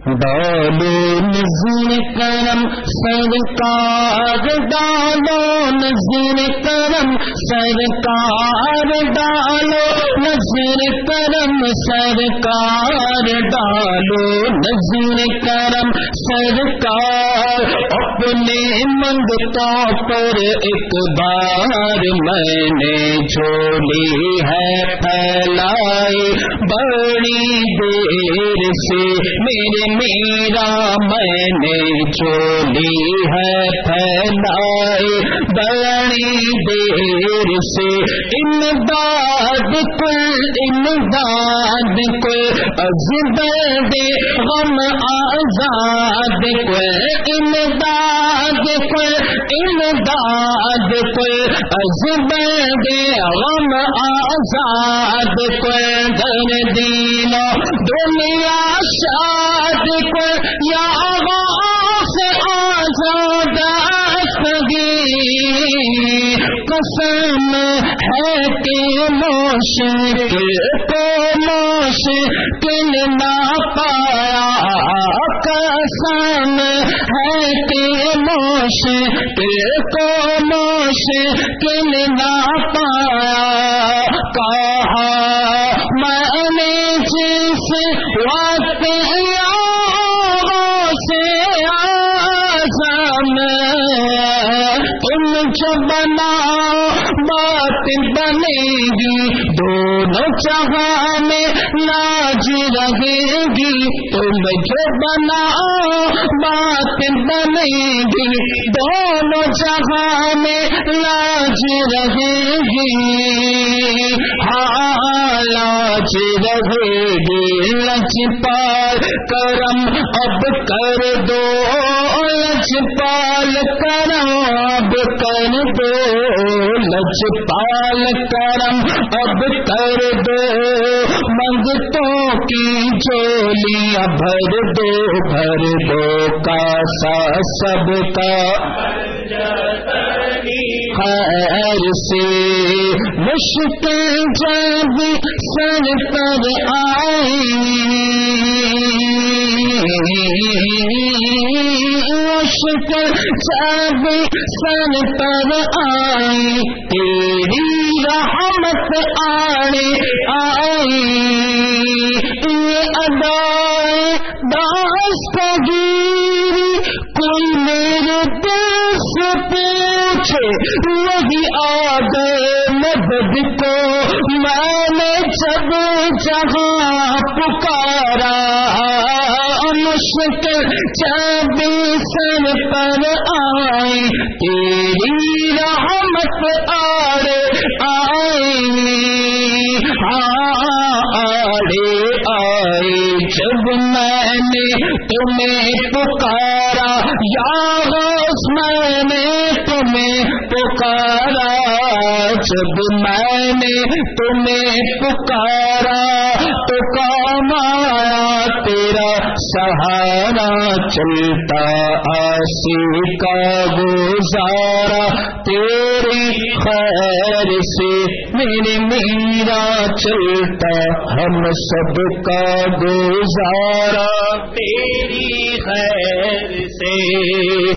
ڈالو نظر کرم سرکار ڈالو نظر کرم سرکار ڈالو نظر کرم سرکار ڈالو نظر کرم سرکار اپنے منگتوں پر ایک بار میں نے جھولی ہے پھیلائی بڑی دیر سے میرے میرا میں نے جھولی ہے پھیلائی بڑی دیر سے امداد ازبرد غم آزاد امداد ازبرد غم آزاد دردینو دنیا شاد یا غوث آزاد قسم ہے کہ مشکل کو مشکل نہ پایا قسم ہے کہ مشکل کو مشکل نہ پایا کہا میں نے جس وقت تم جو بناؤ بات بنے گی دونوں جہاں میں لاج رہے گی تم جو بناؤ بات بنے گی دونوں جہاں میں لاج رہے گی ہاں لاج رہے گی لجپال کرم اب کر دو لجپال کرم اب کر دو لجپال کرم اب کر دو منگتوں کی جولیاں بھر دو کاسا سب کا خیر سے مشکل جب سر پر آئی مشکل جب سر پر آئی تیری رحمت آئی یہ ادائے دستگیری کوئی میرے دل سے پوچھے وہی آ گئے مدد کو میں نے جب جہاں پکارا مشکل جب سر پر آئی تیری رحمت آڑے آئی جب میں نے تمہیں پکارا یا غوث میں نے تمہیں پکارا جب میں نے تمہیں پکارا تو کام آیا تیرا سہارا چلتا آسی کا گزارا تیری خیر سے میرے میرا چلتا ہم سب کا گزارا تیری خیر سے